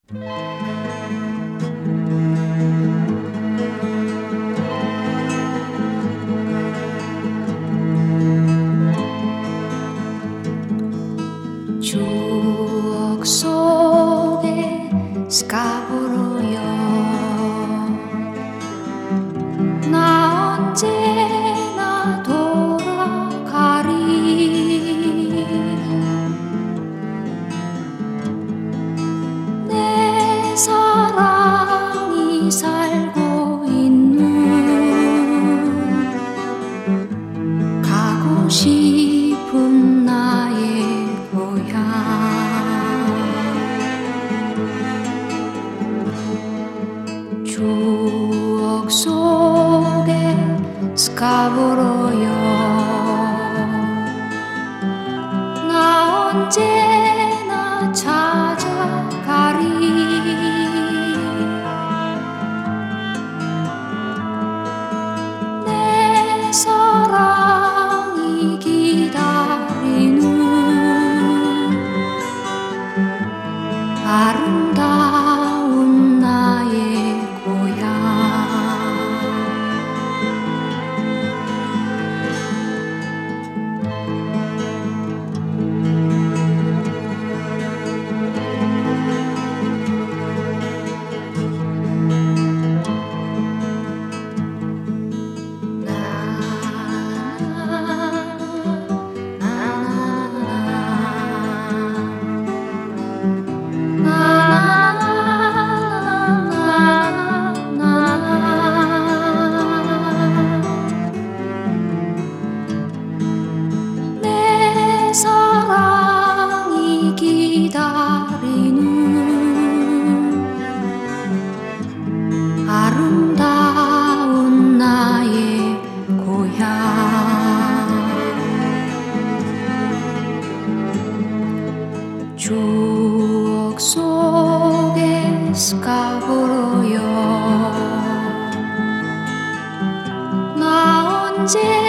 추억 속에 스카보로요 나 언제나 돌아가리 내 사랑이 살고 있는 가고 싶은 나의 고향 추억 속에 스카보로요 나 언제나 찾아가리 내 사랑이 기다리는 아름다운 나의 고향 내 사랑이 기다리는 아름다운 나의 고향 추억 속에 스카보로요 나 언제